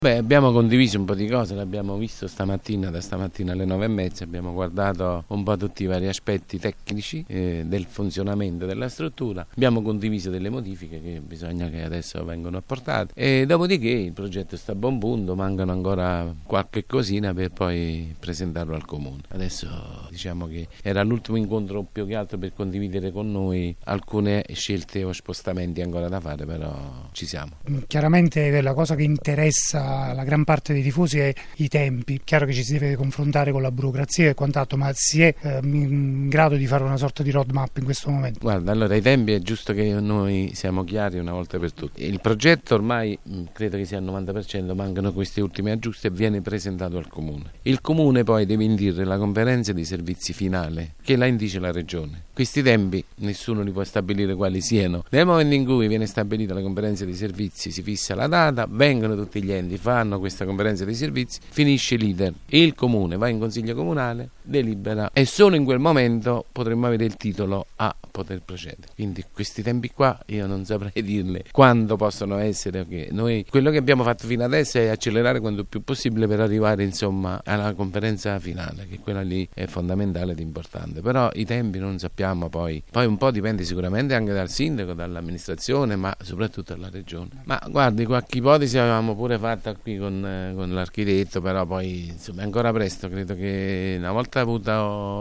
Beh, abbiamo condiviso un po' di cose, l'abbiamo visto da stamattina alle 9:30, abbiamo guardato un po' tutti i vari aspetti tecnici del funzionamento della struttura, abbiamo condiviso delle modifiche che bisogna che adesso vengano apportate e dopodiché il progetto sta a buon punto, mancano ancora qualche cosina per poi presentarlo al Comune. Adesso diciamo che era l'ultimo incontro più che altro per condividere con noi alcune scelte o spostamenti ancora da fare, però ci siamo. Chiaramente la cosa che interessa la gran parte dei tifosi è i tempi. Chiaro che ci si deve confrontare con la burocrazia e quant'altro, ma si è in grado di fare una sorta di roadmap in questo momento? Guarda, allora i tempi è giusto che noi siamo chiari una volta per tutte. Il progetto ormai credo che sia al 90%, mancano questi ultimi aggiusti e viene presentato al Comune. Il Comune poi deve indire la conferenza di servizi finale che la indice la Regione. Questi tempi nessuno li può stabilire quali siano. Nel momento in cui viene stabilita la conferenza di servizi, si fissa la data, vengono tutti gli enti, fanno questa conferenza di servizi, finisce l'iter, il Comune va in Consiglio Comunale, delibera e solo in quel momento potremmo avere il titolo a poter procedere. Quindi questi tempi qua io non saprei dirle quando possono essere, perché noi quello che abbiamo fatto fino adesso è accelerare quanto più possibile per arrivare insomma alla conferenza finale, che quella lì è fondamentale ed importante, però i tempi non sappiamo, poi un po' dipende sicuramente anche dal sindaco, dall'amministrazione, ma soprattutto dalla Regione. Ma guardi, qualche ipotesi avevamo pure fatta qui con l'architetto, però poi insomma è ancora presto, credo che una volta avuta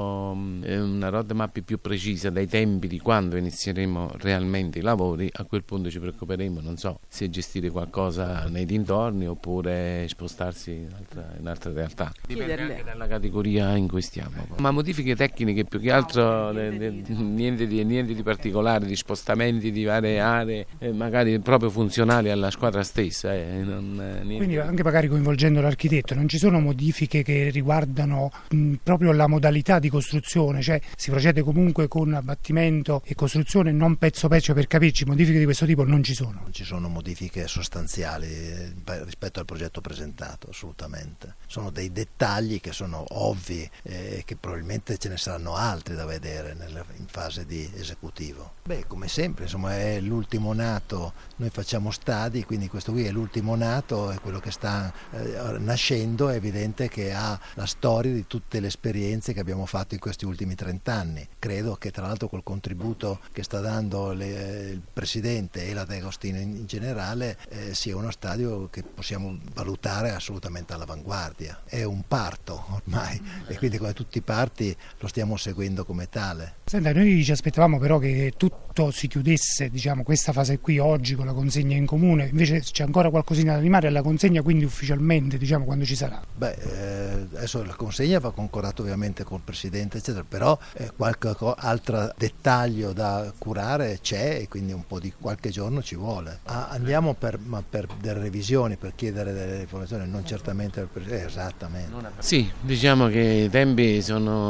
una roadmap più precisa dai tempi di quando inizieremo realmente i lavori, a quel punto ci preoccuperemo, non so, se gestire qualcosa nei dintorni oppure spostarsi in altre realtà. Dipende anche dalla categoria in cui stiamo. Ma modifiche tecniche più che altro niente di particolare, di spostamenti di varie aree, magari proprio funzionali alla squadra stessa. Quindi anche magari coinvolgendo l'architetto, non ci sono modifiche che riguardano proprio la modalità di costruzione, cioè si procede comunque con abbattimento e costruzione, non pezzo pezzo, per capirci, modifiche di questo tipo non ci sono? Non ci sono modifiche sostanziali rispetto al progetto presentato, assolutamente. Sono dei dettagli che sono ovvi e che probabilmente ce ne saranno altri da vedere in fase di esecutivo. Beh, come sempre, insomma, è l'ultimo nato, noi facciamo stadi, quindi questo qui è l'ultimo nato, è quello che sta nascendo, è evidente che ha la storia di tutte le esperienze che abbiamo fatto in questi ultimi 30 anni. Credo che tra l'altro col contributo che sta dando il Presidente e la De Agostino in generale sia uno stadio che possiamo valutare assolutamente all'avanguardia. È un parto ormai e quindi come tutti i parti lo stiamo seguendo come tale. Senta, noi ci aspettavamo però che tutto si chiudesse, diciamo, questa fase qui oggi con la consegna in comune, invece c'è ancora qualcosina da rimane alla consegna, quindi ufficialmente, diciamo, quando ci sarà? Beh, adesso la consegna va concordato ovviamente col Presidente eccetera, però qualche altro dettaglio da curare c'è e quindi un po' di qualche giorno ci vuole. Andiamo per delle revisioni, per chiedere delle informazioni, non certamente per esattamente. Sì, diciamo che i tempi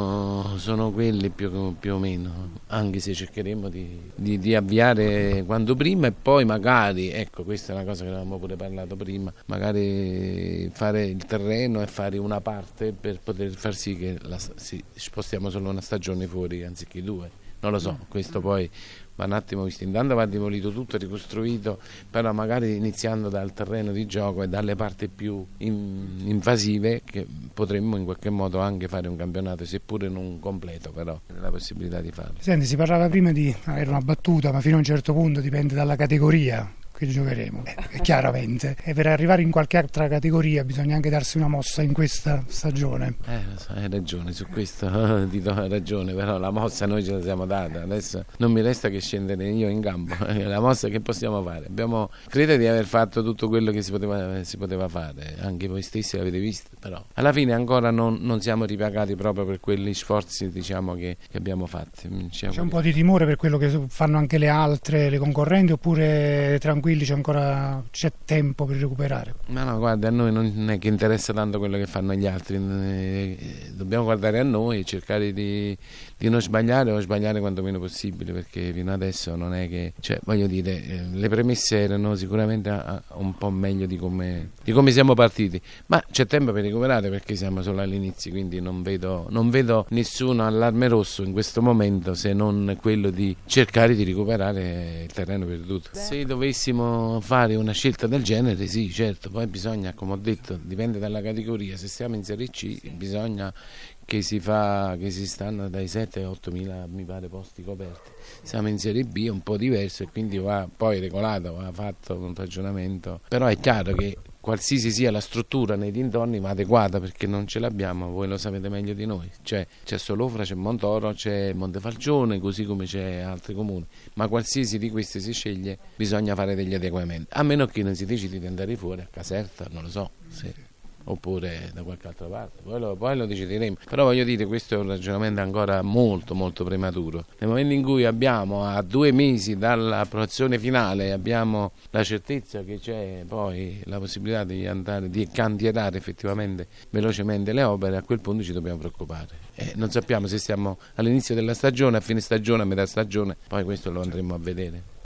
sono quelli più o meno, anche se cercheremo di avviare quanto prima e poi magari, ecco, questa è una cosa che avevamo pure parlato prima, magari fare il terreno e fare una parte per poter far sì che spostiamo solo una stagione fuori anziché due. Non lo so, questo poi va un attimo visto, intanto va demolito tutto, ricostruito, però magari iniziando dal terreno di gioco e dalle parti più invasive che potremmo in qualche modo anche fare un campionato, seppure non completo, però la possibilità di farlo. Senti, si parlava prima di avere una battuta, ma fino a un certo punto dipende dalla categoria che giocheremo, chiaramente, e per arrivare in qualche altra categoria bisogna anche darsi una mossa in questa stagione. Hai ragione, su questo ti do ragione, però la mossa noi ce la siamo data, adesso non mi resta che scendere io in campo, la mossa che possiamo fare, credo di aver fatto tutto quello che si poteva fare, anche voi stessi l'avete visto, però alla fine ancora non siamo ripagati proprio per quegli sforzi, diciamo, che abbiamo fatto. C'è un po' di timore per quello che fanno anche le concorrenti, oppure tranquilli? C'è tempo per recuperare? Ma no, guarda, a noi non è che interessa tanto quello che fanno gli altri, dobbiamo guardare a noi e cercare di non sbagliare o sbagliare quanto meno possibile, perché fino adesso non è che, voglio dire, le premesse erano sicuramente un po' meglio di come siamo partiti, ma c'è tempo per recuperare perché siamo solo all'inizio, quindi non vedo nessun allarme rosso in questo momento, se non quello di cercare di recuperare il terreno perduto. Se dovessimo dobbiamo fare una scelta del genere, sì, certo, poi bisogna, come ho detto, dipende dalla categoria, se siamo in Serie C bisogna che si stanno dai 7 ai 8 mila, mi pare, posti coperti. Siamo in Serie B, è un po' diverso e quindi va poi regolato, va fatto un ragionamento, però è chiaro che qualsiasi sia la struttura nei dintorni va adeguata, perché non ce l'abbiamo, voi lo sapete meglio di noi, c'è Solofra, c'è Montoro, c'è Montefalcione, così come c'è altri comuni, ma qualsiasi di questi si sceglie bisogna fare degli adeguamenti, a meno che non si decidi di andare fuori a Caserta, non lo so, oppure da qualche altra parte, poi lo decideremo, però voglio dire, questo è un ragionamento ancora molto molto prematuro. Nel momento in cui abbiamo a 2 mesi dall'approvazione finale, abbiamo la certezza che c'è poi la possibilità di andare, di cantierare effettivamente velocemente le opere, a quel punto ci dobbiamo preoccupare. Non sappiamo se siamo all'inizio della stagione, a fine stagione, a metà stagione, poi questo lo andremo a vedere.